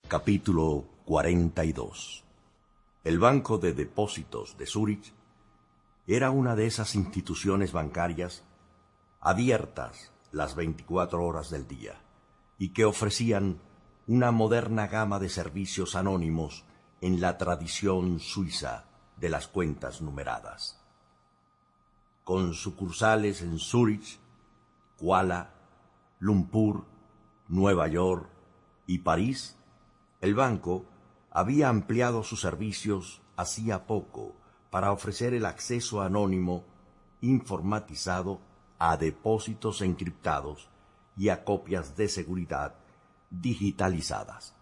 Capítulo 42. El Banco de Depósitos de Zúrich era una de esas instituciones bancarias abiertas las 24 horas del día y que ofrecían una moderna gama de servicios anónimos en la tradición suiza de las cuentas numeradas. Con sucursales en Zúrich, Kuala Lumpur, Nueva York y París, el banco había ampliado sus servicios hacía poco para ofrecer el acceso anónimo informatizado a depósitos encriptados y a copias de seguridad digitalizadas.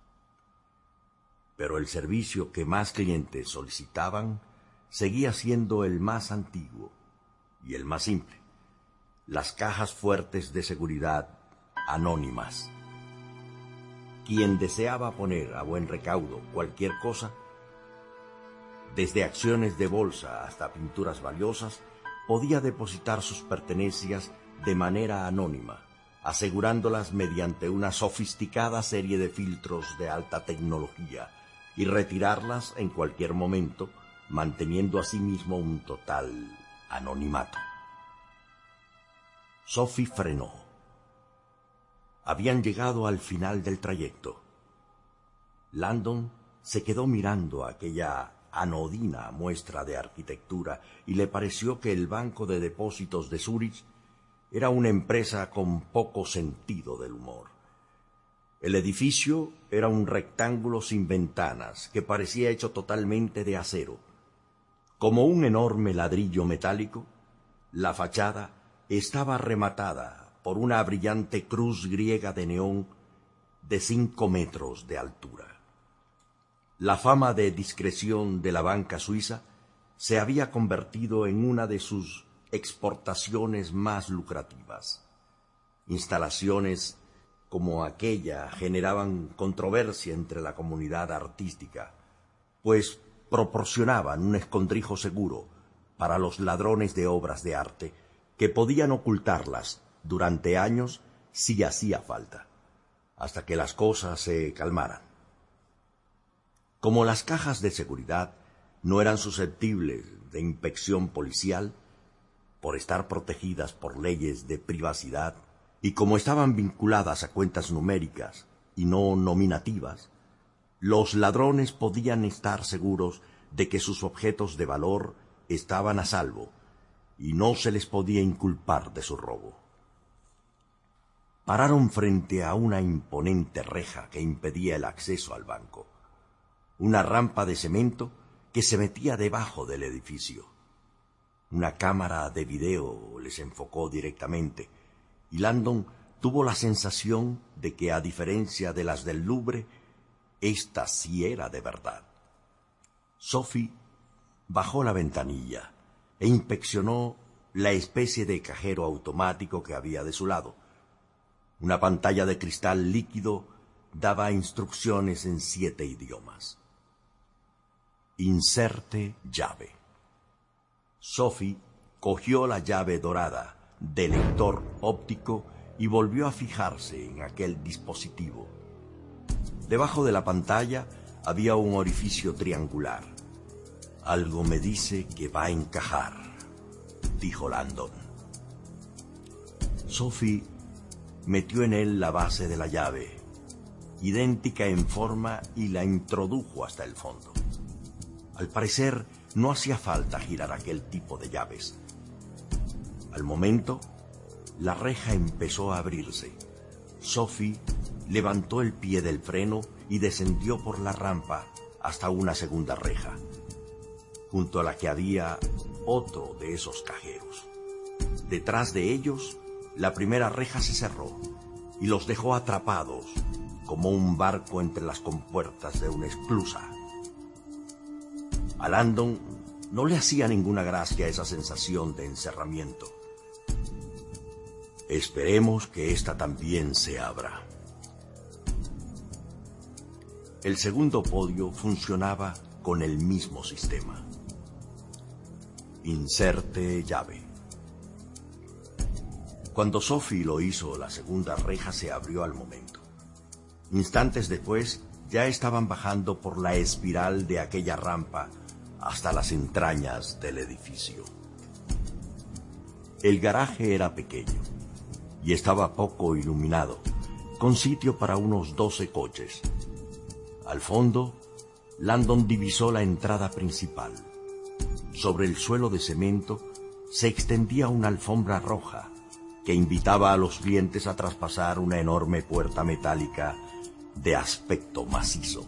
Pero el servicio que más clientes solicitaban seguía siendo el más antiguo y el más simple: las cajas fuertes de seguridad anónimas. Quien deseaba poner a buen recaudo cualquier cosa, desde acciones de bolsa hasta pinturas valiosas, podía depositar sus pertenencias de manera anónima, asegurándolas mediante una sofisticada serie de filtros de alta tecnología y retirarlas en cualquier momento, manteniendo asimismo un total anonimato. Sophie frenó. Habían llegado al final del trayecto. Landon se quedó mirando aquella anodina muestra de arquitectura y le pareció que el Banco de Depósitos de Zúrich era una empresa con poco sentido del humor. El edificio era un rectángulo sin ventanas que parecía hecho totalmente de acero. Como un enorme ladrillo metálico, la fachada estaba rematada por una brillante cruz griega de neón de 5 metros de altura. La fama de discreción de la banca suiza se había convertido en una de sus exportaciones más lucrativas. Instalaciones como aquella generaban controversia entre la comunidad artística, pues proporcionaban un escondrijo seguro para los ladrones de obras de arte que podían ocultarlas durante años si hacía falta, hasta que las cosas se calmaran. Como las cajas de seguridad no eran susceptibles de inspección policial, por estar protegidas por leyes de privacidad, y como estaban vinculadas a cuentas numéricas y no nominativas, los ladrones podían estar seguros de que sus objetos de valor estaban a salvo y no se les podía inculpar de su robo. Pararon frente a una imponente reja que impedía el acceso al banco, una rampa de cemento que se metía debajo del edificio. Una cámara de video les enfocó directamente, y Landon tuvo la sensación de que, a diferencia de las del Louvre, esta sí era de verdad. Sophie bajó la ventanilla e inspeccionó la especie de cajero automático que había de su lado. Una pantalla de cristal líquido daba instrucciones en 7 idiomas. Inserte llave. Sophie cogió la llave dorada del lector óptico y volvió a fijarse en aquel dispositivo. Debajo de la pantalla había un orificio triangular. Algo me dice que va a encajar, dijo Landon. Sophie metió en él la base de la llave, idéntica en forma, y la introdujo hasta el fondo. Al parecer, no hacía falta girar aquel tipo de llaves. Al momento, la reja empezó a abrirse. Sophie levantó el pie del freno y descendió por la rampa hasta una segunda reja, junto a la que había otro de esos cajeros. Detrás de ellos, la primera reja se cerró y los dejó atrapados como un barco entre las compuertas de una esclusa. A Landon no le hacía ninguna gracia esa sensación de encerramiento. Esperemos que esta también se abra. El segundo podio funcionaba con el mismo sistema. Inserte llave. Cuando Sophie lo hizo, la segunda reja se abrió al momento. Instantes después, ya estaban bajando por la espiral de aquella rampa hasta las entrañas del edificio. El garaje era pequeño y estaba poco iluminado, con sitio para unos 12 coches. Al fondo, Landon divisó la entrada principal. Sobre el suelo de cemento se extendía una alfombra roja que invitaba a los clientes a traspasar una enorme puerta metálica de aspecto macizo.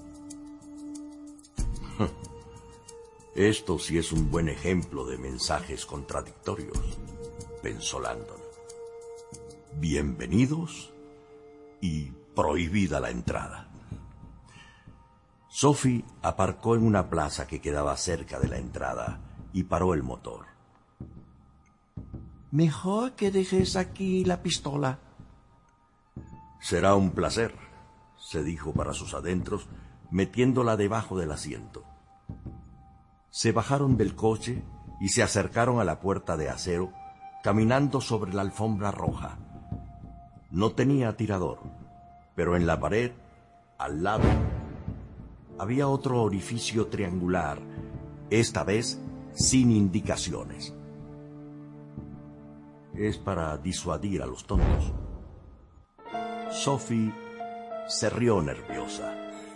Esto sí es un buen ejemplo de mensajes contradictorios, pensó Landon. Bienvenidos y prohibida la entrada. Sophie aparcó en una plaza que quedaba cerca de la entrada y paró el motor. Mejor que dejes aquí la pistola. Será un placer, se dijo para sus adentros, metiéndola debajo del asiento. Se bajaron del coche y se acercaron a la puerta de acero, caminando sobre la alfombra roja. No tenía tirador, pero en la pared, al lado, había otro orificio triangular, esta vez sin indicaciones. Es para disuadir a los tontos. Sophie se rió nerviosa.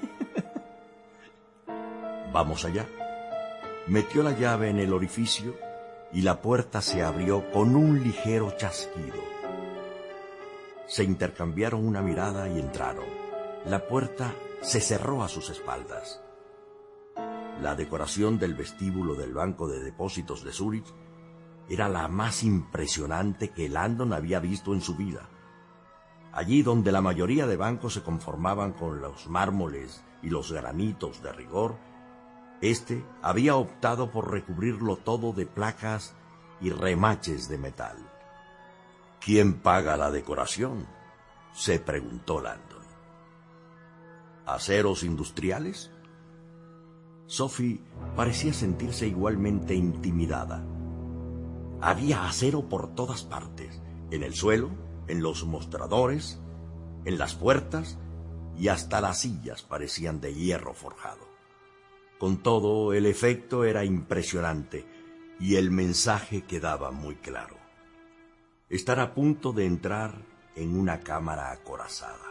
Vamos allá. Metió la llave en el orificio y la puerta se abrió con un ligero chasquido. Se intercambiaron una mirada y entraron. La puerta se cerró a sus espaldas. La decoración del vestíbulo del Banco de Depósitos de Zúrich era la más impresionante que Landon había visto en su vida. Allí donde la mayoría de bancos se conformaban con los mármoles y los granitos de rigor, este había optado por recubrirlo todo de placas y remaches de metal. ¿Quién paga la decoración?, se preguntó Landon. ¿Aceros industriales? Sophie parecía sentirse igualmente intimidada. Había acero por todas partes, en el suelo, en los mostradores, en las puertas, y hasta las sillas parecían de hierro forjado. Con todo, el efecto era impresionante y el mensaje quedaba muy claro. Estar a punto de entrar en una cámara acorazada.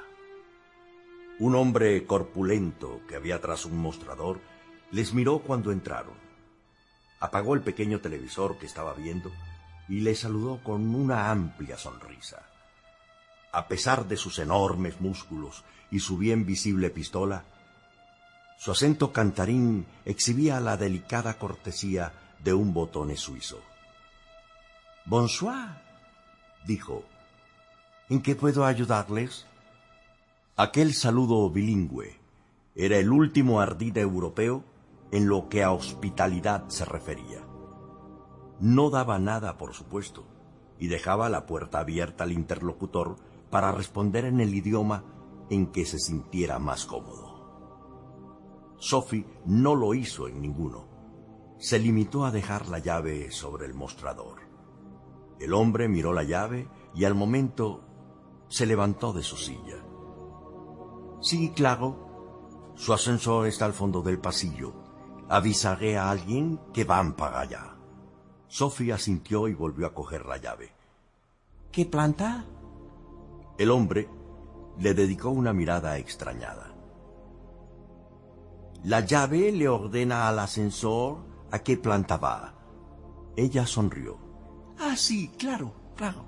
Un hombre corpulento que había tras un mostrador les miró cuando entraron. Apagó el pequeño televisor que estaba viendo y les saludó con una amplia sonrisa. A pesar de sus enormes músculos y su bien visible pistola, su acento cantarín exhibía la delicada cortesía de un botone suizo. «Bonsoir», dijo. «¿En qué puedo ayudarles?» Aquel saludo bilingüe era el último ardid europeo en lo que a hospitalidad se refería. No daba nada, por supuesto, y dejaba la puerta abierta al interlocutor para responder en el idioma en que se sintiera más cómodo. Sophie no lo hizo en ninguno. Se limitó a dejar la llave sobre el mostrador. El hombre miró la llave y al momento se levantó de su silla. «Sí, claro. Su ascensor está al fondo del pasillo. Avisaré a alguien que van para allá». Sophie asintió y volvió a coger la llave. ¿Qué planta? El hombre le dedicó una mirada extrañada. «La llave le ordena al ascensor a qué planta va». Ella sonrió. «Ah, sí, claro, claro».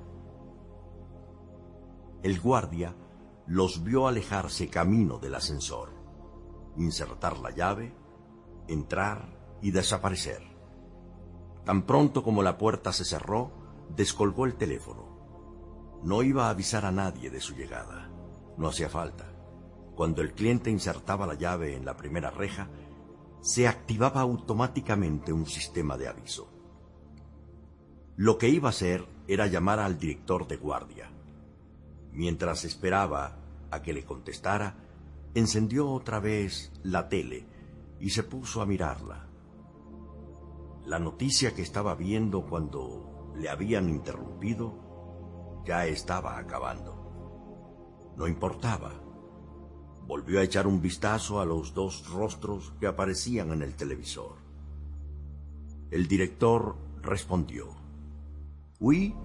El guardia los vio alejarse camino del ascensor, insertar la llave, entrar y desaparecer. Tan pronto como la puerta se cerró, descolgó el teléfono. No iba a avisar a nadie de su llegada. No hacía falta. Cuando el cliente insertaba la llave en la primera reja, se activaba automáticamente un sistema de aviso. Lo que iba a hacer era llamar al director de guardia. Mientras esperaba a que le contestara, encendió otra vez la tele y se puso a mirarla. La noticia que estaba viendo cuando le habían interrumpido ya estaba acabando. No importaba. Volvió a echar un vistazo a los dos rostros que aparecían en el televisor. El director respondió: «Oui.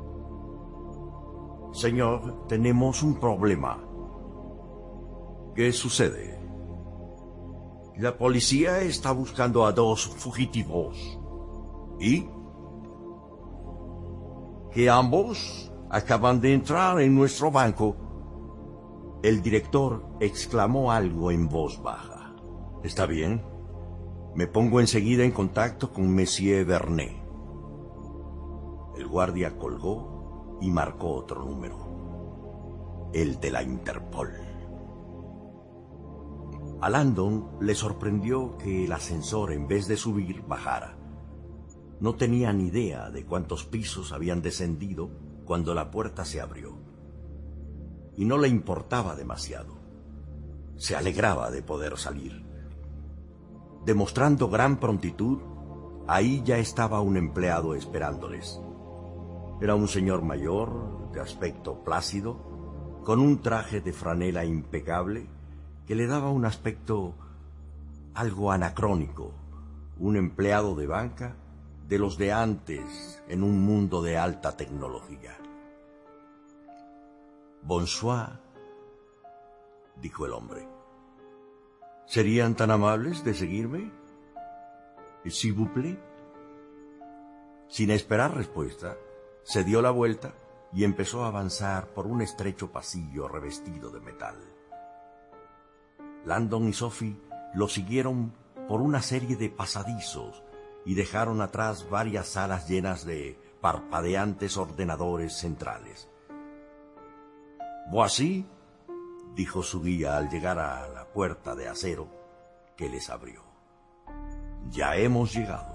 Señor, tenemos un problema». «¿Qué sucede?» «La policía está buscando a dos fugitivos». «¿Y?» «Que ambos acaban de entrar en nuestro banco». El director exclamó algo en voz baja. «Está bien. Me pongo enseguida en contacto con Monsieur Vernet». El guardia colgó y marcó otro número. El de la Interpol. A Landon le sorprendió que el ascensor, en vez de subir, bajara. No tenía ni idea de cuántos pisos habían descendido cuando la puerta se abrió. Y no le importaba demasiado. Se alegraba de poder salir. Demostrando gran prontitud, ahí ya estaba un empleado esperándoles. Era un señor mayor, de aspecto plácido, con un traje de franela impecable que le daba un aspecto algo anacrónico, un empleado de banca de los de antes en un mundo de alta tecnología. «Bonsoir», dijo el hombre. «¿Serían tan amables de seguirme? S'il vous plaît». Sin esperar respuesta, se dio la vuelta y empezó a avanzar por un estrecho pasillo revestido de metal. Landon y Sophie lo siguieron por una serie de pasadizos y dejaron atrás varias salas llenas de parpadeantes ordenadores centrales. «Voici», dijo su guía al llegar a la puerta de acero que les abrió. «Ya hemos llegado».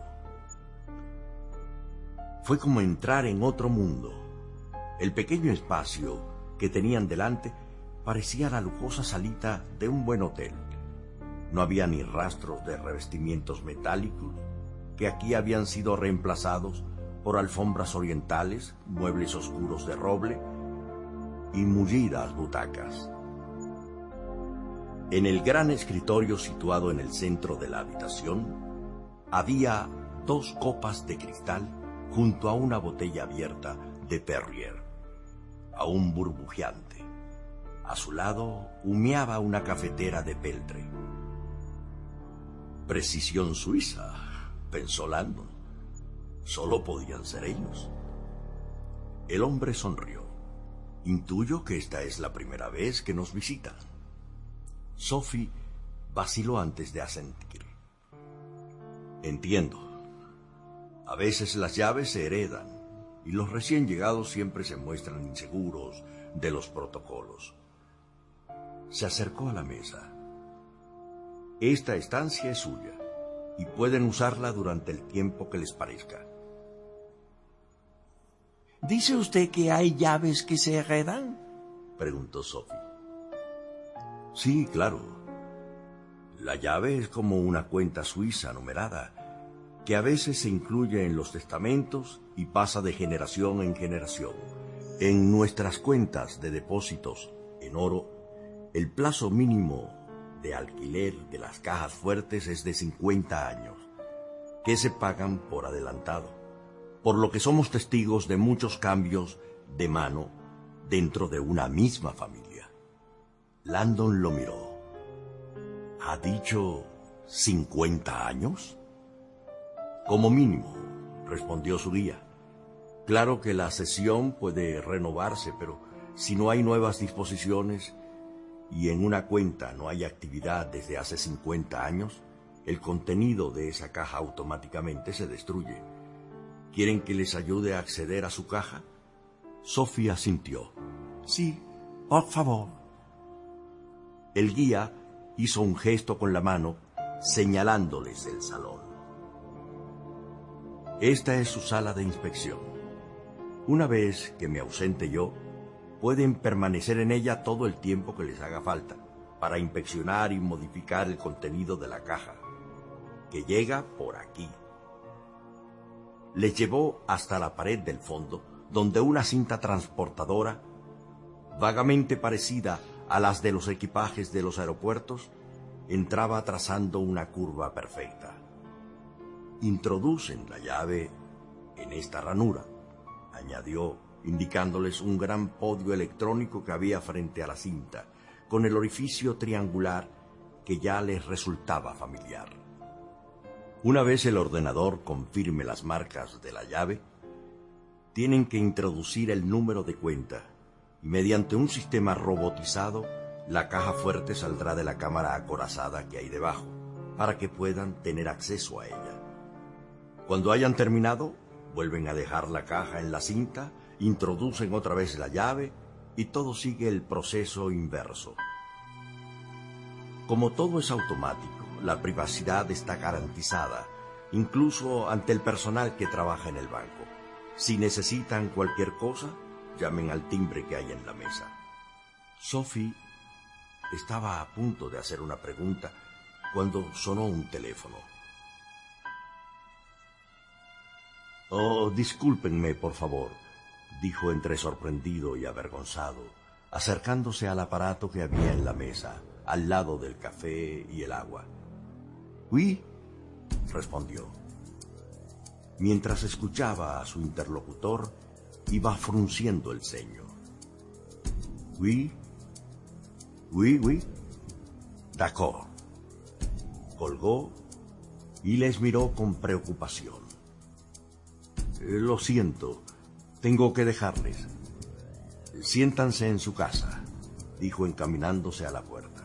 Fue como entrar en otro mundo. El pequeño espacio que tenían delante parecía la lujosa salita de un buen hotel. No había ni rastros de revestimientos metálicos, que aquí habían sido reemplazados por alfombras orientales, muebles oscuros de roble y mullidas butacas. En el gran escritorio situado en el centro de la habitación, había dos copas de cristal junto a una botella abierta de Perrier, aún burbujeante. A su lado humeaba una cafetera de peltre. «Precisión suiza», pensó Landon. Solo podían ser ellos. El hombre sonrió. «Intuyo que esta es la primera vez que nos visitan». Sophie vaciló antes de asentir. «Entiendo. A veces las llaves se heredan y los recién llegados siempre se muestran inseguros de los protocolos». Se acercó a la mesa. «Esta estancia es suya y pueden usarla durante el tiempo que les parezca». ¿Dice usted que hay llaves que se heredan?, preguntó Sophie. «Sí, claro. La llave es como una cuenta suiza numerada, que a veces se incluye en los testamentos y pasa de generación en generación. En nuestras cuentas de depósitos en oro, el plazo mínimo de alquiler de las cajas fuertes es de 50 años, que se pagan por adelantado, por lo que somos testigos de muchos cambios de mano dentro de una misma familia». Landon lo miró. «¿Ha dicho 50 años?» «Como mínimo», respondió su guía. «Claro que la cesión puede renovarse, pero si no hay nuevas disposiciones y en una cuenta no hay actividad desde hace 50 años, el contenido de esa caja automáticamente se destruye. ¿Quieren que les ayude a acceder a su caja?» Sophie asintió. «Sí, por favor». El guía hizo un gesto con la mano, señalándoles el salón. «Esta es su sala de inspección. Una vez que me ausente yo, pueden permanecer en ella todo el tiempo que les haga falta para inspeccionar y modificar el contenido de la caja, que llega por aquí». Les llevó hasta la pared del fondo, donde una cinta transportadora, vagamente parecida a las de los equipajes de los aeropuertos, entraba trazando una curva perfecta. Introducen la llave en esta ranura, añadió, indicándoles un gran podio electrónico que había frente a la cinta, con el orificio triangular que ya les resultaba familiar. Una vez el ordenador confirme las marcas de la llave, tienen que introducir el número de cuenta y mediante un sistema robotizado, la caja fuerte saldrá de la cámara acorazada que hay debajo, para que puedan tener acceso a ella. Cuando hayan terminado, vuelven a dejar la caja en la cinta, introducen otra vez la llave y todo sigue el proceso inverso. Como todo es automático, la privacidad está garantizada, incluso ante el personal que trabaja en el banco. Si necesitan cualquier cosa, llamen al timbre que hay en la mesa. Sophie estaba a punto de hacer una pregunta cuando sonó un teléfono. «Oh, discúlpenme, por favor», dijo entre sorprendido y avergonzado, acercándose al aparato que había en la mesa, al lado del café y el agua. «Oui», respondió. Mientras escuchaba a su interlocutor, iba frunciendo el ceño. «Oui, oui, oui, d'accord». Colgó y les miró con preocupación. «Lo siento, tengo que dejarles. Siéntanse en su casa», dijo encaminándose a la puerta.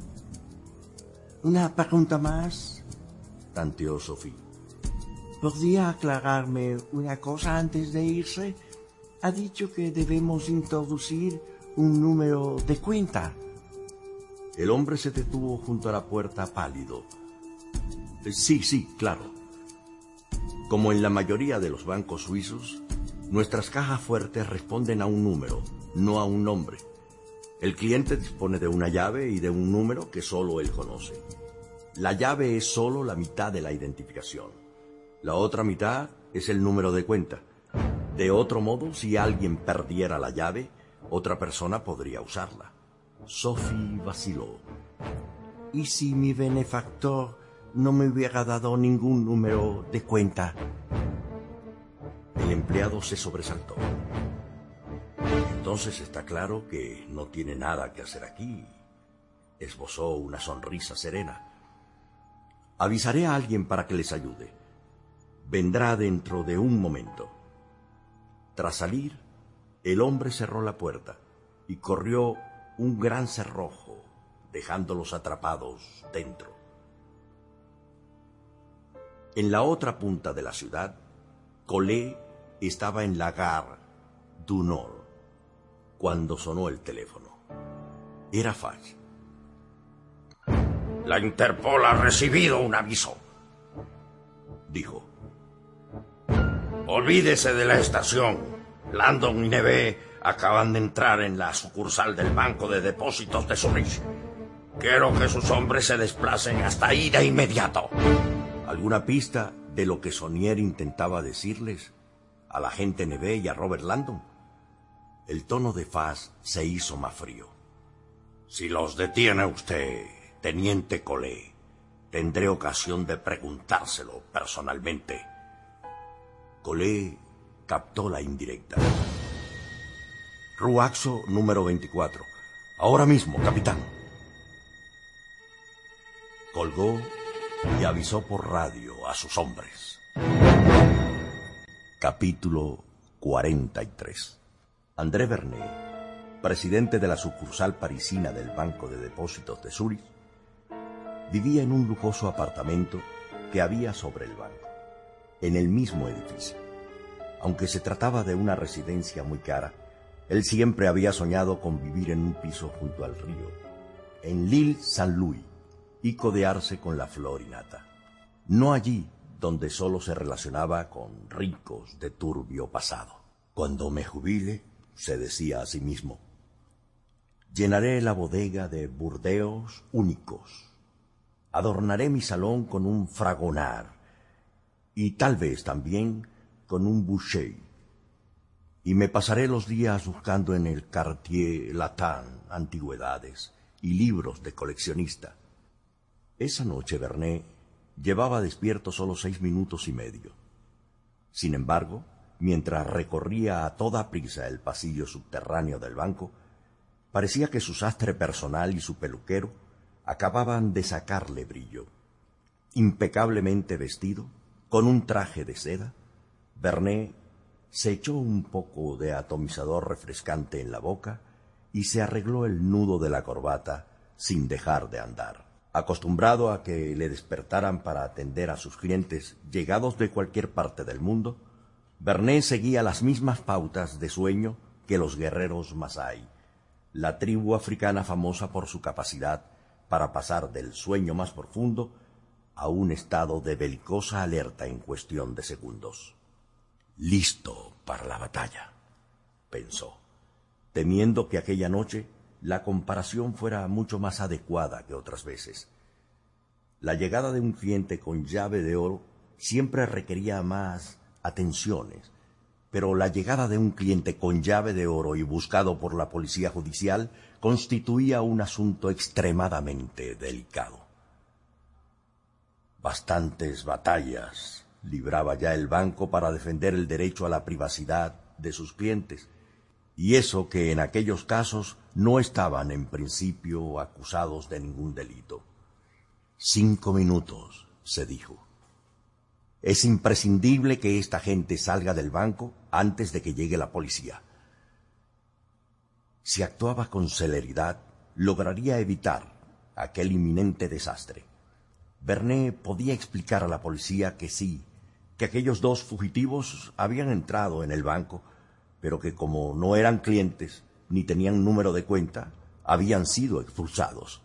¿Una pregunta más? Tanteó Sophie. ¿Podría aclararme una cosa antes de irse? Ha dicho que debemos introducir un número de cuenta. El hombre se detuvo junto a la puerta pálido. Sí, claro. Como en la mayoría de los bancos suizos, nuestras cajas fuertes responden a un número, no a un nombre. El cliente dispone de una llave y de un número que solo él conoce. La llave es solo la mitad de la identificación. La otra mitad es el número de cuenta. De otro modo, si alguien perdiera la llave, otra persona podría usarla. Sophie vaciló. ¿Y si mi benefactor no me hubiera dado ningún número de cuenta? El empleado se sobresaltó. Entonces está claro que no tiene nada que hacer aquí. Esbozó una sonrisa serena. Avisaré a alguien para que les ayude. Vendrá dentro de un momento. Tras salir, el hombre cerró la puerta y corrió un gran cerrojo, dejándolos atrapados dentro. En la otra punta de la ciudad, Collet estaba en la Gare du Nord cuando sonó el teléfono. Era Fage. La Interpol ha recibido un aviso, dijo. Olvídese de la estación. Landon y Neve acaban de entrar en la sucursal del Banco de Depósitos de Zurich. Quiero que sus hombres se desplacen hasta ahí de inmediato. ¿Alguna pista de lo que Sonier intentaba decirles a la agente Neve y a Robert Landon? El tono de Faz se hizo más frío. Si los detiene usted, teniente Collet, tendré ocasión de preguntárselo personalmente. Collet captó la indirecta. Ruaxo número 24. Ahora mismo, capitán. Colgó y avisó por radio a sus hombres. Capítulo 43. André Vernet, presidente de la sucursal parisina del Banco de Depósitos de Zúrich, vivía en un lujoso apartamento que había sobre el banco, en el mismo edificio. Aunque se trataba de una residencia muy cara, él siempre había soñado con vivir en un piso junto al río, en l'Île Saint-Louis, y codearse con la flor y nata. No allí donde solo se relacionaba con ricos de turbio pasado. Cuando me jubile, se decía a sí mismo, llenaré la bodega de burdeos únicos, adornaré mi salón con un fragonard y tal vez también con un boucher. y me pasaré los días buscando en el Cartier Latin antigüedades y libros de coleccionista. Esa noche Vernet llevaba despierto solo 6 minutos y medio. Sin embargo, mientras recorría a toda prisa el pasillo subterráneo del banco, parecía que su sastre personal y su peluquero acababan de sacarle brillo. Impecablemente vestido, con un traje de seda, Vernet se echó un poco de atomizador refrescante en la boca y se arregló el nudo de la corbata sin dejar de andar. Acostumbrado a que le despertaran para atender a sus clientes llegados de cualquier parte del mundo, Vernet seguía las mismas pautas de sueño que los guerreros Masái, la tribu africana famosa por su capacidad para pasar del sueño más profundo a un estado de belicosa alerta en cuestión de segundos. Listo para la batalla, pensó, temiendo que aquella noche la comparación fuera mucho más adecuada que otras veces. La llegada de un cliente con llave de oro siempre requería más atenciones, pero la llegada de un cliente con llave de oro y buscado por la policía judicial constituía un asunto extremadamente delicado. Bastantes batallas libraba ya el banco para defender el derecho a la privacidad de sus clientes, y eso que en aquellos casos no estaban en principio acusados de ningún delito. 5 minutos, se dijo. Es imprescindible que esta gente salga del banco antes de que llegue la policía. Si actuaba con celeridad, lograría evitar aquel inminente desastre. Vernet podía explicar a la policía que sí, que aquellos 2 fugitivos habían entrado en el banco, pero que como no eran clientes ni tenían número de cuenta, habían sido expulsados.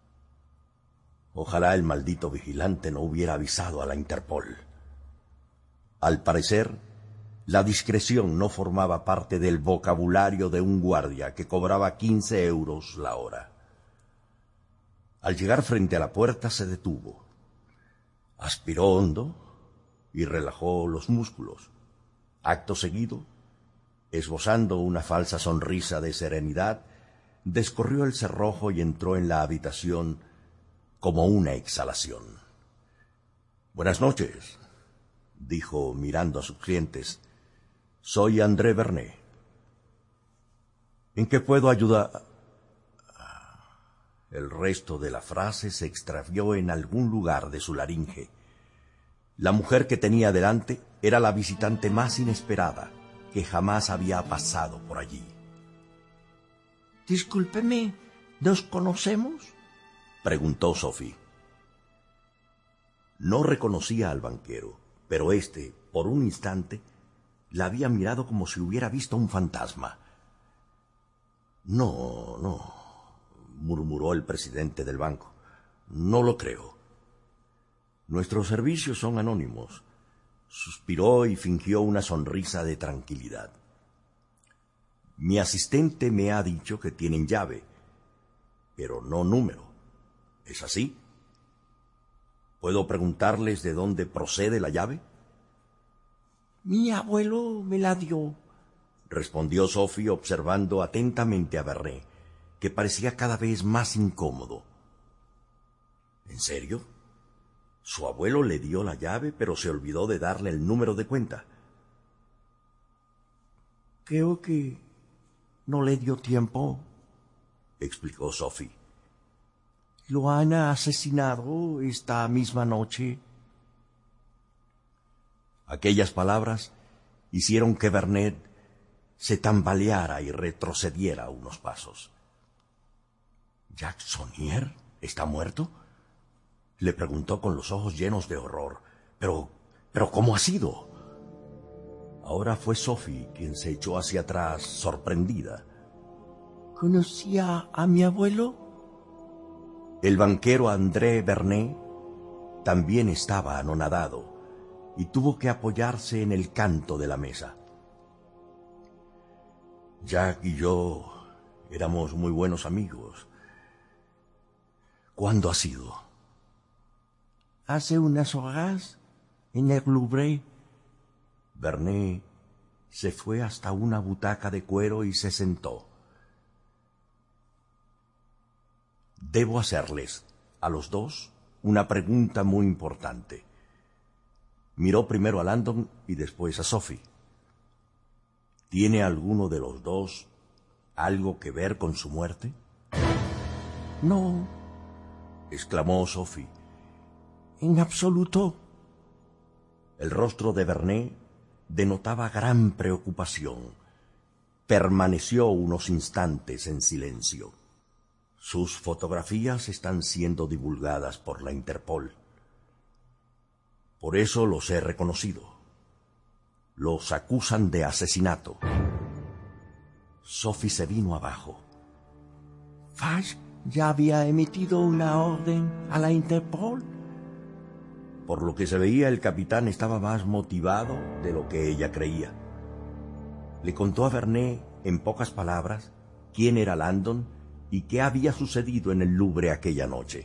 Ojalá el maldito vigilante no hubiera avisado a la Interpol. Al parecer, la discreción no formaba parte del vocabulario de un guardia que cobraba 15 euros la hora. Al llegar frente a la puerta se detuvo, aspiró hondo y relajó los músculos. Acto seguido, esbozando una falsa sonrisa de serenidad, descorrió el cerrojo y entró en la habitación como una exhalación. «Buenas noches», dijo mirando a sus clientes. «Soy André Vernet. ¿En qué puedo ayudar?» El resto de la frase se extravió en algún lugar de su laringe. La mujer que tenía delante era la visitante más inesperada que jamás había pasado por allí. «Discúlpeme, ¿nos conocemos?», preguntó Sophie. No reconocía al banquero, pero éste, por un instante, la había mirado como si hubiera visto un fantasma. «No, murmuró el presidente del banco. «No lo creo. Nuestros servicios son anónimos». Suspiró y fingió una sonrisa de tranquilidad. «Mi asistente me ha dicho que tienen llave, pero no número. ¿Es así? ¿Puedo preguntarles de dónde procede la llave?» «Mi abuelo me la dio», respondió Sophie observando atentamente a Vernet, que parecía cada vez más incómodo. ¿En serio? Su abuelo le dio la llave, pero se olvidó de darle el número de cuenta. «Creo que no le dio tiempo», explicó Sophie. «Lo han asesinado esta misma noche». Aquellas palabras hicieron que Vernet se tambaleara y retrocediera unos pasos. «¿Jacques Saunier está muerto?», le preguntó con los ojos llenos de horror. «¿Pero cómo ha sido?». Ahora fue Sophie quien se echó hacia atrás, sorprendida. «¿Conocía a mi abuelo?». El banquero André Vernet también estaba anonadado y tuvo que apoyarse en el canto de la mesa. «Jacques y yo éramos muy buenos amigos». «¿Cuándo ha sido?». «Hace unas horas, en el Louvre». Vernet se fue hasta una butaca de cuero y se sentó. Debo hacerles, a los dos, una pregunta muy importante. Miró primero a Landon y después a Sophie. ¿Tiene alguno de los dos algo que ver con su muerte? No, exclamó Sophie. en absoluto. El rostro de Vernet denotaba gran preocupación. Permaneció unos instantes en silencio. Sus fotografías están siendo divulgadas por la Interpol. Por eso los he reconocido. Los acusan de asesinato. Sophie se vino abajo. Fache ya había emitido una orden a la Interpol. Por lo que se veía, el capitán estaba más motivado de lo que ella creía. Le contó a Vernet, en pocas palabras, quién era Landon y qué había sucedido en el Louvre aquella noche.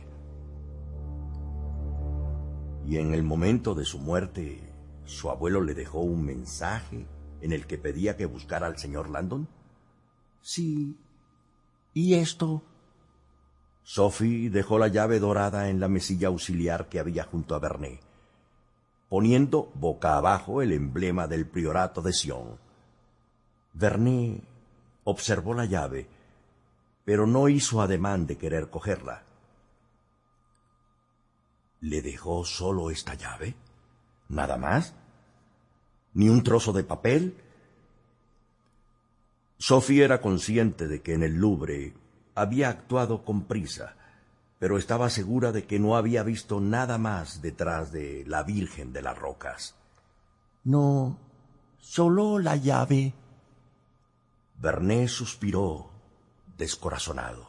Y en el momento de su muerte, ¿su abuelo le dejó un mensaje en el que pedía que buscara al señor Landon? Sí. ¿Y esto? Sophie dejó la llave dorada en la mesilla auxiliar que había junto a Vernet, poniendo boca abajo el emblema del priorato de Sion. Vernet observó la llave, pero no hizo ademán de querer cogerla. ¿Le dejó solo esta llave? ¿Nada más? ¿Ni un trozo de papel? Sophie era consciente de que en el Louvre había actuado con prisa, pero estaba segura de que no había visto nada más detrás de la Virgen de las Rocas. No, solo la llave. Vernet suspiró, descorazonado.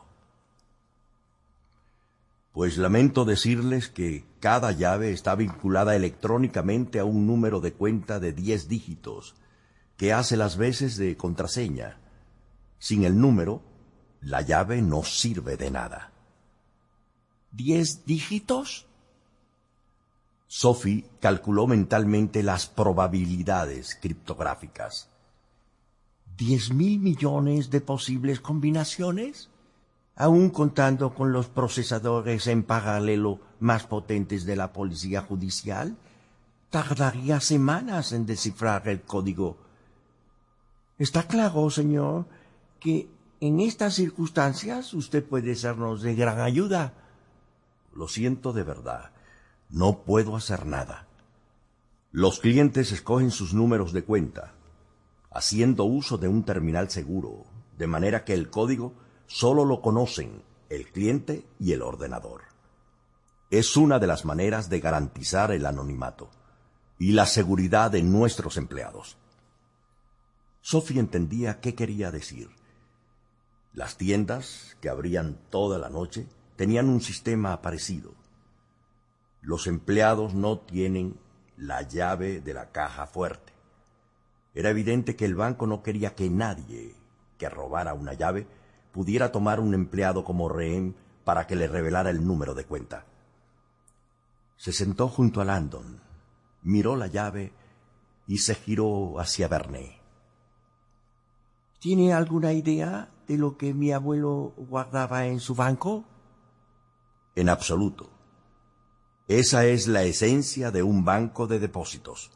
Pues lamento decirles que cada llave está vinculada electrónicamente a un número de cuenta de 10 dígitos, que hace las veces de contraseña. Sin el número, la llave no sirve de nada. ¿10 dígitos? Sophie calculó mentalmente las probabilidades criptográficas. ¿10.000 millones de posibles combinaciones? Aún contando con los procesadores en paralelo más potentes de la policía judicial, tardaría semanas en descifrar el código. Está claro, señor, que en estas circunstancias usted puede sernos de gran ayuda. Lo siento de verdad, no puedo hacer nada. Los clientes escogen sus números de cuenta, haciendo uso de un terminal seguro, de manera que el código solo lo conocen el cliente y el ordenador. Es una de las maneras de garantizar el anonimato y la seguridad de nuestros empleados. Sophie entendía qué quería decir. Las tiendas, que abrían toda la noche, tenían un sistema parecido. Los empleados no tienen la llave de la caja fuerte. Era evidente que el banco no quería que nadie que robara una llave pudiera tomar un empleado como rehén para que le revelara el número de cuenta. Se sentó junto a Landon, miró la llave y se giró hacia Vernet. ¿Tiene alguna idea de lo que mi abuelo guardaba en su banco? En absoluto. Esa es la esencia de un banco de depósitos.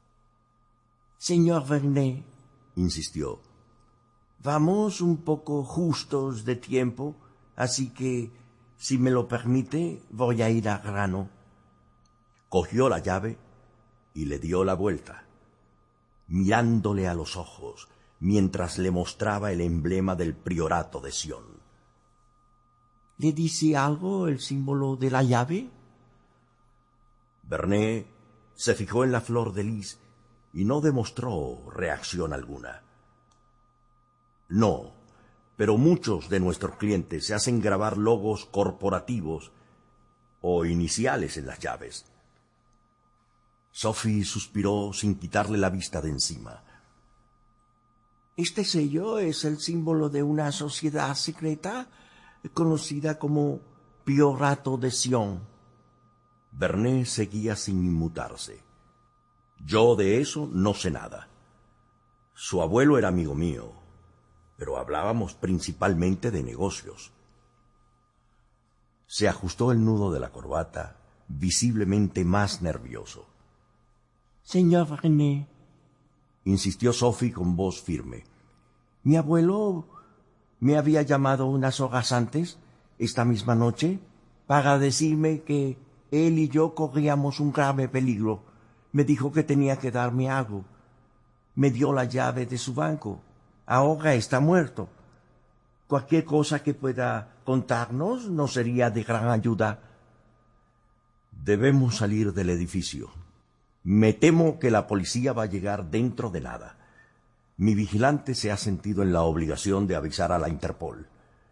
Señor Vernet, insistió, vamos un poco justos de tiempo, así que, si me lo permite, voy a ir al grano. Cogió la llave y le dio la vuelta, mirándole a los ojos, mientras le mostraba el emblema del priorato de Sion. ¿Le dice algo el símbolo de la llave? Vernet se fijó en la flor de lis y no demostró reacción alguna. No, pero muchos de nuestros clientes se hacen grabar logos corporativos o iniciales en las llaves. Sophie suspiró sin quitarle la vista de encima. Este sello es el símbolo de una sociedad secreta conocida como Priorato de Sion. Vernet seguía sin inmutarse. Yo de eso no sé nada. Su abuelo era amigo mío, pero hablábamos principalmente de negocios. Se ajustó el nudo de la corbata, visiblemente más nervioso. Señor René, insistió Sophie con voz firme. mi abuelo me había llamado unas horas antes, esta misma noche, para decirme que él y yo corríamos un grave peligro. Me dijo que tenía que darme algo. Me dio la llave de su banco. Ahora está muerto. Cualquier cosa que pueda contarnos nos sería de gran ayuda. Debemos salir del edificio. Me temo que la policía va a llegar dentro de nada. Mi vigilante se ha sentido en la obligación de avisar a la Interpol.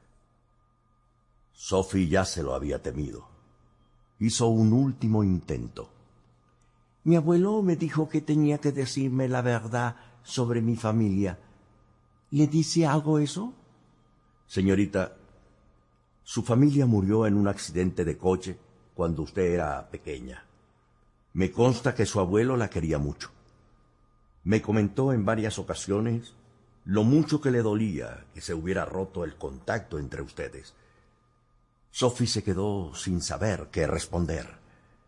Sophie ya se lo había temido. Hizo un último intento. Mi abuelo me dijo que tenía que decirme la verdad sobre mi familia. ¿Le dice algo eso? Señorita, su familia murió en un accidente de coche cuando usted era pequeña. Me consta que su abuelo la quería mucho. Me comentó en varias ocasiones lo mucho que le dolía que se hubiera roto el contacto entre ustedes. Sophie se quedó sin saber qué responder.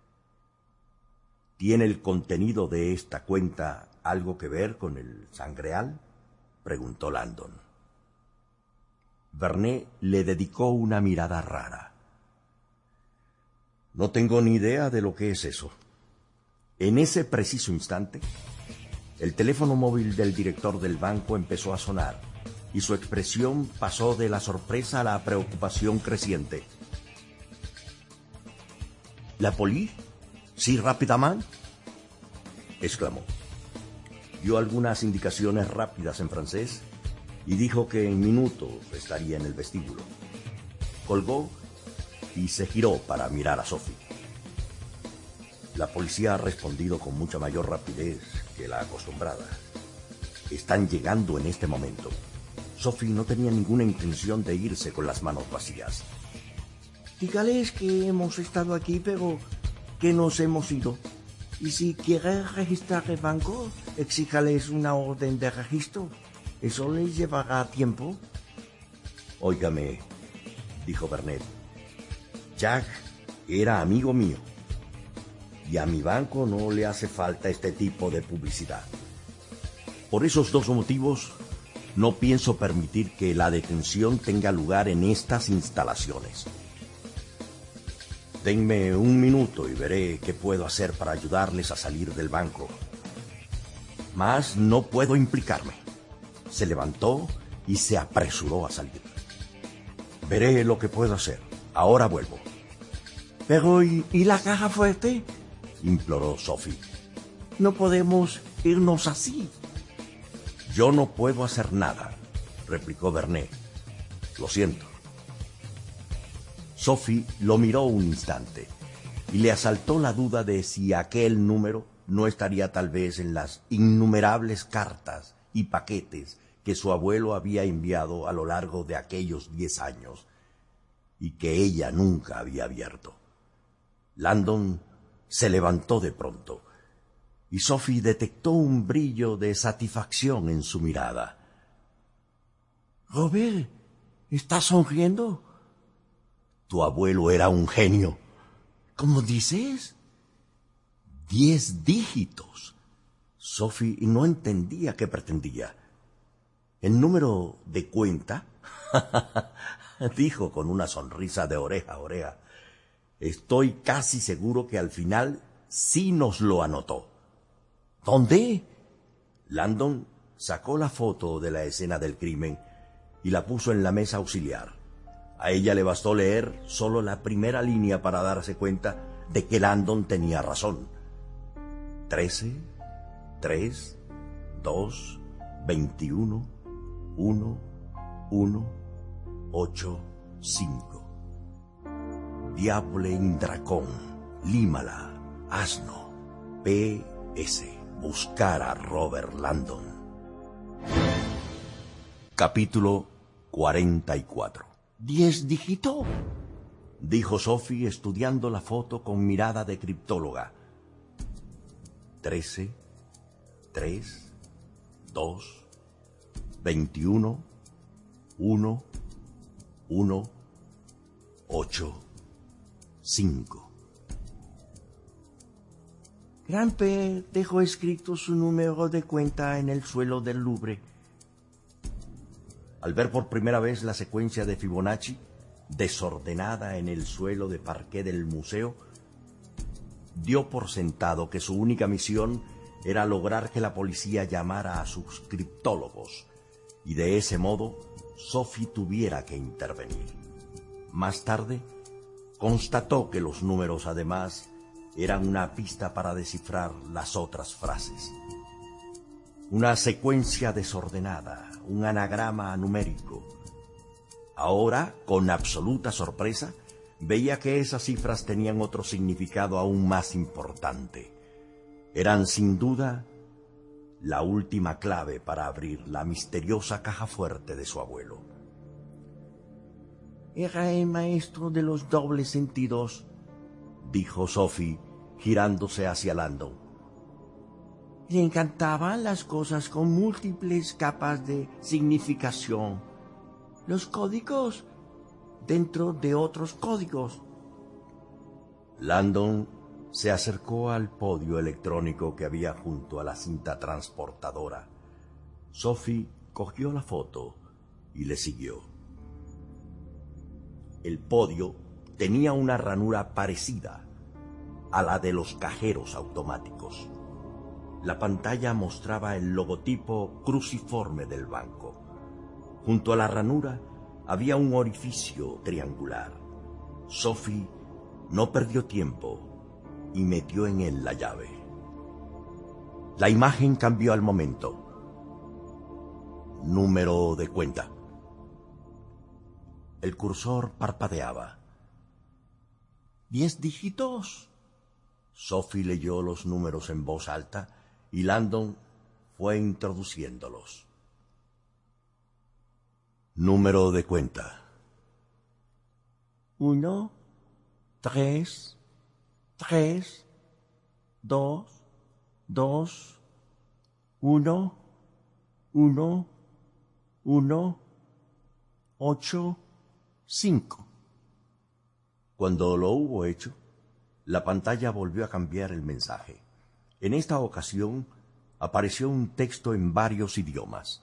¿Tiene el contenido de esta cuenta algo que ver con el sangreal?, preguntó Landon. Vernet le dedicó una mirada rara. No tengo ni idea de lo que es eso. En ese preciso instante, el teléfono móvil del director del banco empezó a sonar y su expresión pasó de la sorpresa a la preocupación creciente. ¿La police? ¿Sí, rápidamente?, exclamó. Dio algunas indicaciones rápidas en francés y dijo que en minutos estaría en el vestíbulo. Colgó y se giró para mirar a Sophie. La policía ha respondido con mucha mayor rapidez que la acostumbrada. Están llegando en este momento. Sophie no tenía ninguna intención de irse con las manos vacías. Dígales que hemos estado aquí, pero que nos hemos ido. Y si quiere registrar el banco, exíjales una orden de registro. Eso les llevará tiempo. Óigame, dijo Vernet. Jack era amigo mío. Y a mi banco no le hace falta este tipo de publicidad. Por esos dos motivos, no pienso permitir que la detención tenga lugar en estas instalaciones. Denme un minuto y veré qué puedo hacer para ayudarles a salir del banco. Mas no puedo implicarme. Se levantó y se apresuró a salir. Veré lo que puedo hacer. Ahora vuelvo. Pero, ¿y la caja fuerte? Imploró Sophie. No podemos irnos así. Yo no puedo hacer nada, replicó Vernet. Lo siento. Sophie lo miró un instante y le asaltó la duda de si aquel número no estaría tal vez en las innumerables cartas y paquetes que su abuelo había enviado a lo largo de aquellos 10 años y que ella nunca había abierto. Landon se levantó de pronto y Sophie detectó un brillo de satisfacción en su mirada. Robert, ¿estás sonriendo? Tu abuelo era un genio. ¿Cómo dices? 10 dígitos. Sophie no entendía qué pretendía. ¿El número de cuenta? Dijo con una sonrisa de oreja a oreja. Estoy casi seguro que al final sí nos lo anotó. ¿Dónde? Landon sacó la foto de la escena del crimen y la puso en la mesa auxiliar. A ella le bastó leer solo la primera línea para darse cuenta de que Landon tenía razón. 13, 3, 2, 21, 1, 1, 8, 5. Diable Indracón, Límala, Asno, P.S. Buscar a Robert Landon. Capítulo 44. ¿10 dígitos? Dijo Sophie estudiando la foto con mirada de criptóloga. 13, 3, 2, 21, 1, 1, 8, 5. Grandpère dejó escrito su número de cuenta en el suelo del Louvre. Al ver por primera vez la secuencia de Fibonacci, desordenada en el suelo de parqué del museo, dio por sentado que su única misión era lograr que la policía llamara a sus criptólogos, y de ese modo Sophie tuviera que intervenir. Más tarde, constató que los números además eran una pista para descifrar las otras frases. Una secuencia desordenada, un anagrama numérico. Ahora, con absoluta sorpresa, veía que esas cifras tenían otro significado aún más importante. Eran sin duda la última clave para abrir la misteriosa caja fuerte de su abuelo. Era el maestro de los dobles sentidos, dijo Sophie, girándose hacia Landon. Le encantaban las cosas con múltiples capas de significación. Los códigos dentro de otros códigos. Landon se acercó al podio electrónico que había junto a la cinta transportadora. Sophie cogió la foto y le siguió. El podio tenía una ranura parecida a la de los cajeros automáticos. La pantalla mostraba el logotipo cruciforme del banco. Junto a la ranura había un orificio triangular. Sophie no perdió tiempo y metió en él la llave. La imagen cambió al momento. Número de cuenta. El cursor parpadeaba. 10 dígitos. Sophie leyó los números en voz alta y Landon fue introduciéndolos. Número de cuenta. 1, 3, 3, 2, 2, 1, 1, 1, 8, 5. Cuando lo hubo hecho, la pantalla volvió a cambiar el mensaje. En esta ocasión apareció un texto en varios idiomas.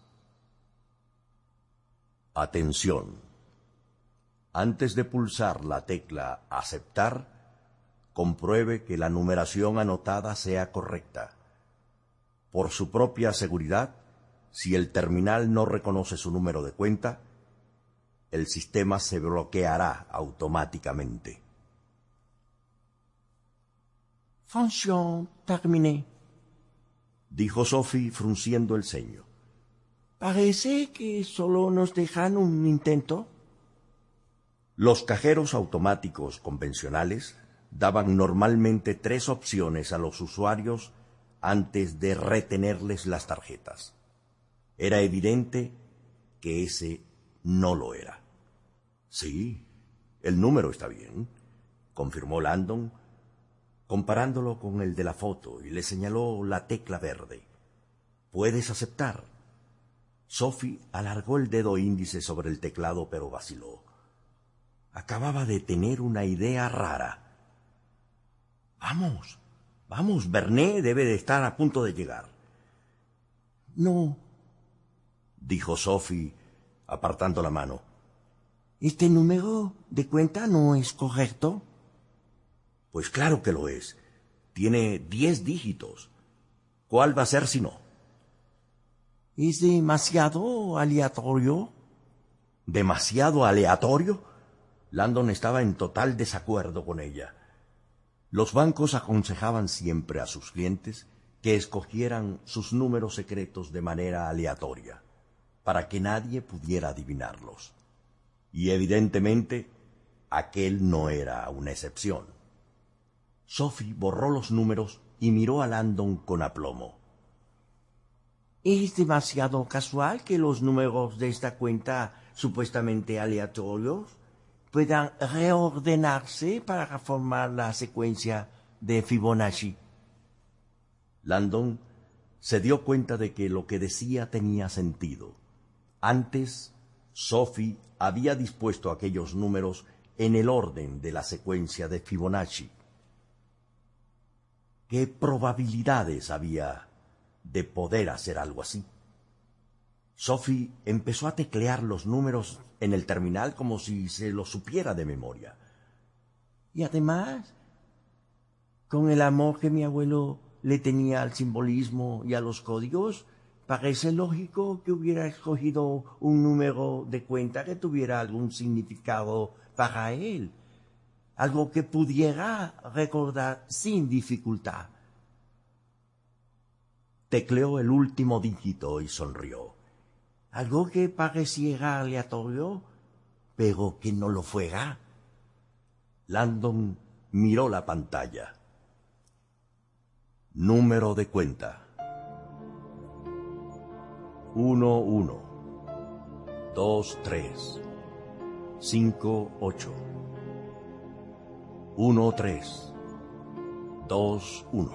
Atención. Antes de pulsar la tecla Aceptar, compruebe que la numeración anotada sea correcta. Por su propia seguridad, si el terminal no reconoce su número de cuenta, el sistema se bloqueará automáticamente. Función terminée, dijo Sophie frunciendo el ceño. Parece que solo nos dejan un intento. Los cajeros automáticos convencionales daban normalmente 3 opciones a los usuarios antes de retenerles las tarjetas. Era evidente que ese no lo era. Sí, el número está bien, confirmó Landon, comparándolo con el de la foto, y le señaló la tecla verde. Puedes aceptar. Sophie alargó el dedo índice sobre el teclado, pero vaciló. Acababa de tener una idea rara. Vamos, Vernet debe de estar a punto de llegar. No, dijo Sophie, apartando la mano. ¿Este número de cuenta no es correcto? Pues claro que lo es. Tiene 10 dígitos. ¿Cuál va a ser si no? ¿Es demasiado aleatorio? ¿Demasiado aleatorio? Landon estaba en total desacuerdo con ella. Los bancos aconsejaban siempre a sus clientes que escogieran sus números secretos de manera aleatoria, para que nadie pudiera adivinarlos. Y evidentemente, aquel no era una excepción. Sophie borró los números y miró a Landon con aplomo. ¿Es demasiado casual que los números de esta cuenta supuestamente aleatorios puedan reordenarse para formar la secuencia de Fibonacci? Landon se dio cuenta de que lo que decía tenía sentido, Antes, Sophie había dispuesto aquellos números en el orden de la secuencia de Fibonacci. ¿Qué probabilidades había de poder hacer algo así? Sophie empezó a teclear los números en el terminal como si se los supiera de memoria. Y además, con el amor que mi abuelo le tenía al simbolismo y a los códigos, parece lógico que hubiera escogido un número de cuenta que tuviera algún significado para él, algo que pudiera recordar sin dificultad. Tecleó el último dígito y sonrió. Algo que pareciera aleatorio, pero que no lo fuera. Landon miró la pantalla. Número de cuenta: 1 1 2 3 5 8 1 3 2 1.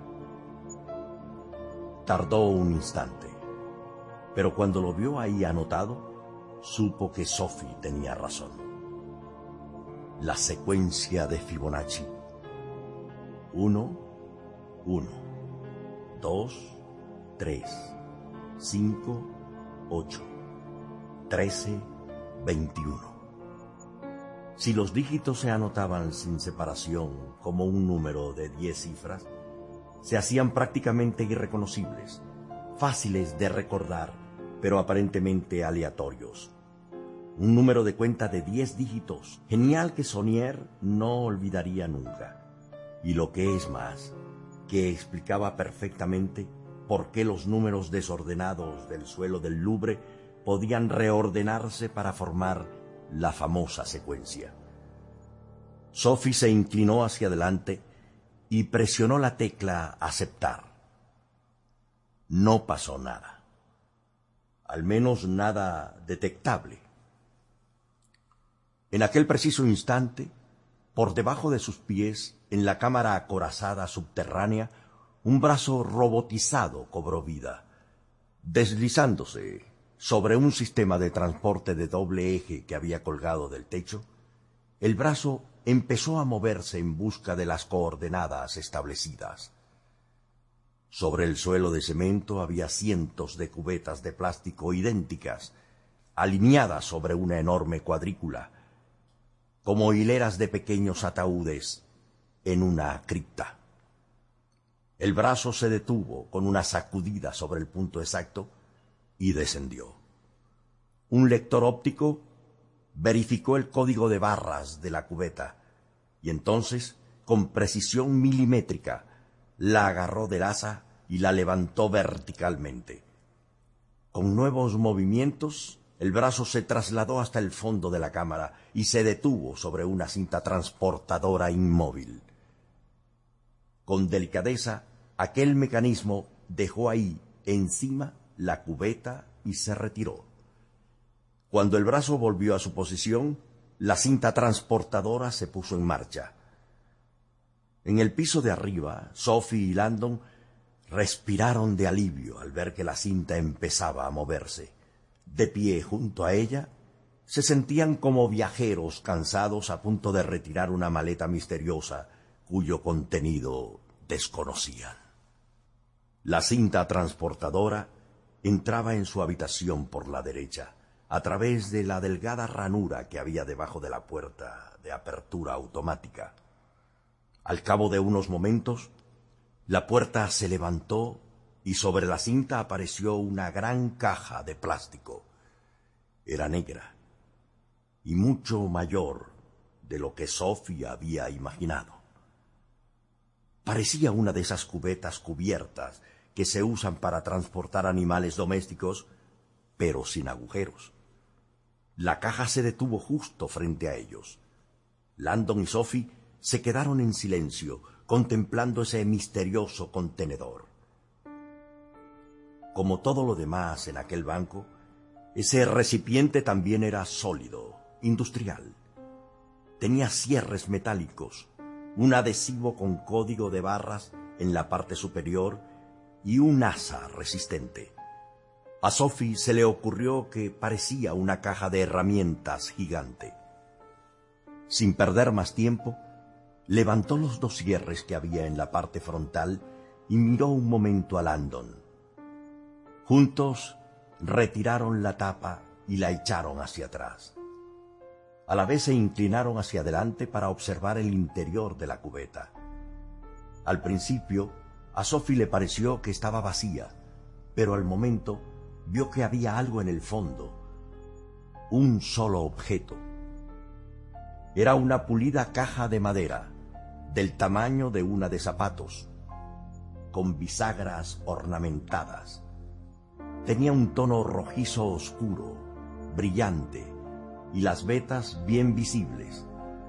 Tardó un instante, pero cuando lo vio ahí anotado, supo que Sophie tenía razón. La secuencia de Fibonacci: 1 1 2 3 5 8 13 21. Si los dígitos se anotaban sin separación como un número de 10 cifras, se hacían prácticamente irreconocibles, fáciles de recordar, pero aparentemente aleatorios. Un número de cuenta de 10 dígitos, genial que Saunier no olvidaría nunca. Y lo que es más, que explicaba perfectamente por qué los números desordenados del suelo del Louvre podían reordenarse para formar la famosa secuencia. Sophie se inclinó hacia adelante y presionó la tecla aceptar. No pasó nada. Al menos nada detectable. En aquel preciso instante, por debajo de sus pies, en la cámara acorazada subterránea, un brazo robotizado cobró vida. Deslizándose sobre un sistema de transporte de doble eje que había colgado del techo, el brazo empezó a moverse en busca de las coordenadas establecidas. Sobre el suelo de cemento había cientos de cubetas de plástico idénticas, alineadas sobre una enorme cuadrícula, como hileras de pequeños ataúdes en una cripta. El brazo se detuvo con una sacudida sobre el punto exacto y descendió. Un lector óptico verificó el código de barras de la cubeta y entonces, con precisión milimétrica, la agarró del asa y la levantó verticalmente. Con nuevos movimientos, el brazo se trasladó hasta el fondo de la cámara y se detuvo sobre una cinta transportadora inmóvil. Con delicadeza, aquel mecanismo dejó ahí, encima, la cubeta y se retiró. Cuando el brazo volvió a su posición, la cinta transportadora se puso en marcha. En el piso de arriba, Sophie y Landon respiraron de alivio al ver que la cinta empezaba a moverse. De pie junto a ella, se sentían como viajeros cansados a punto de retirar una maleta misteriosa cuyo contenido desconocían. La cinta transportadora entraba en su habitación por la derecha, a través de la delgada ranura que había debajo de la puerta de apertura automática. Al cabo de unos momentos, la puerta se levantó y sobre la cinta apareció una gran caja de plástico. Era negra y mucho mayor de lo que Sophie había imaginado. Parecía una de esas cubetas cubiertas que se usan para transportar animales domésticos, pero sin agujeros. La caja se detuvo justo frente a ellos. Landon y Sophie se quedaron en silencio, contemplando ese misterioso contenedor. Como todo lo demás en aquel banco, ese recipiente también era sólido, industrial. Tenía cierres metálicos, un adhesivo con código de barras en la parte superior y un asa resistente. A Sophie se le ocurrió que parecía una caja de herramientas gigante. Sin perder más tiempo, levantó los dosieres que había en la parte frontal y miró un momento a Landon. Juntos retiraron la tapa y la echaron hacia atrás. A la vez se inclinaron hacia adelante para observar el interior de la cubeta. Al principio, a Sophie le pareció que estaba vacía, pero al momento vio que había algo en el fondo. Un solo objeto. Era una pulida caja de madera, del tamaño de una de zapatos, con bisagras ornamentadas. Tenía un tono rojizo oscuro, brillante, y las vetas bien visibles.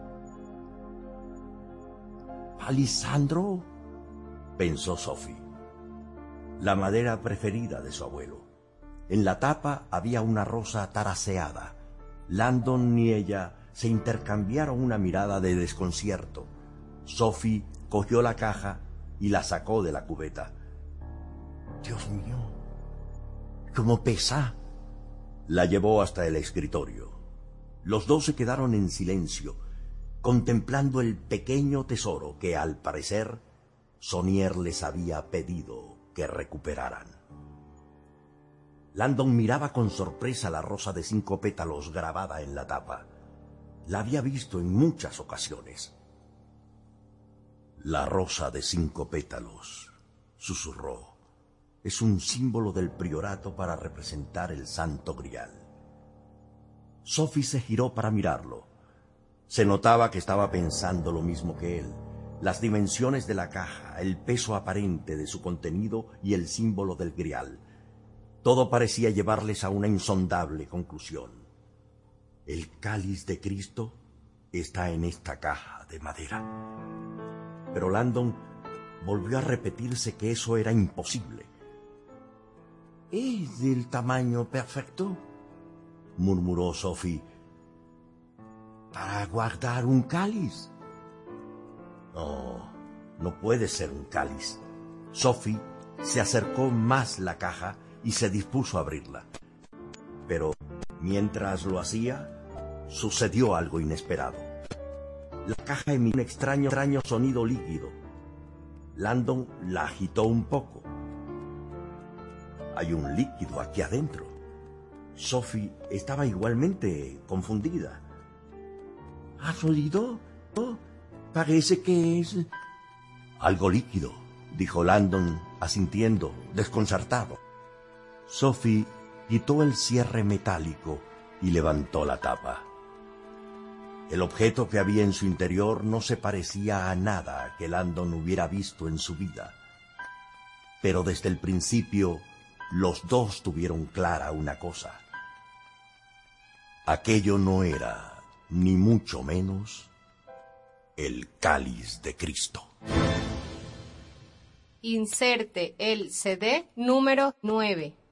«¿Palisandro?», pensó Sophie. La madera preferida de su abuelo. En la tapa había una rosa taraceada. Landon y ella se intercambiaron una mirada de desconcierto. Sophie cogió la caja y la sacó de la cubeta. «Dios mío, ¿cómo pesa?». La llevó hasta el escritorio. Los dos se quedaron en silencio, contemplando el pequeño tesoro que, al parecer, Sonier les había pedido que recuperaran. Landon miraba con sorpresa la rosa de 5 pétalos grabada en la tapa. La había visto en muchas ocasiones. «La rosa de 5 pétalos», susurró. «Es un símbolo del priorato para representar el Santo Grial». Sophie se giró para mirarlo. Se notaba que estaba pensando lo mismo que él. Las dimensiones de la caja, el peso aparente de su contenido y el símbolo del Grial. Todo parecía llevarles a una insondable conclusión. El cáliz de Cristo está en esta caja de madera. Pero Landon volvió a repetirse que eso era imposible. «¿Es del tamaño perfecto?», murmuró Sophie. «¿Para guardar un cáliz?». No, no puede ser un cáliz. Sophie se acercó más la caja y se dispuso a abrirla. Pero mientras lo hacía, sucedió algo inesperado. La caja emitió un extraño sonido líquido. Landon la agitó un poco. «Hay un líquido aquí adentro». Sophie estaba igualmente confundida. «¿Has oído? Oh, parece que es...». «Algo líquido», dijo Landon, asintiendo, desconcertado. Sophie quitó el cierre metálico y levantó la tapa. El objeto que había en su interior no se parecía a nada que Landon hubiera visto en su vida. Pero desde el principio, los dos tuvieron clara una cosa. Aquello no era, ni mucho menos, el cáliz de Cristo. Inserte el CD número 9.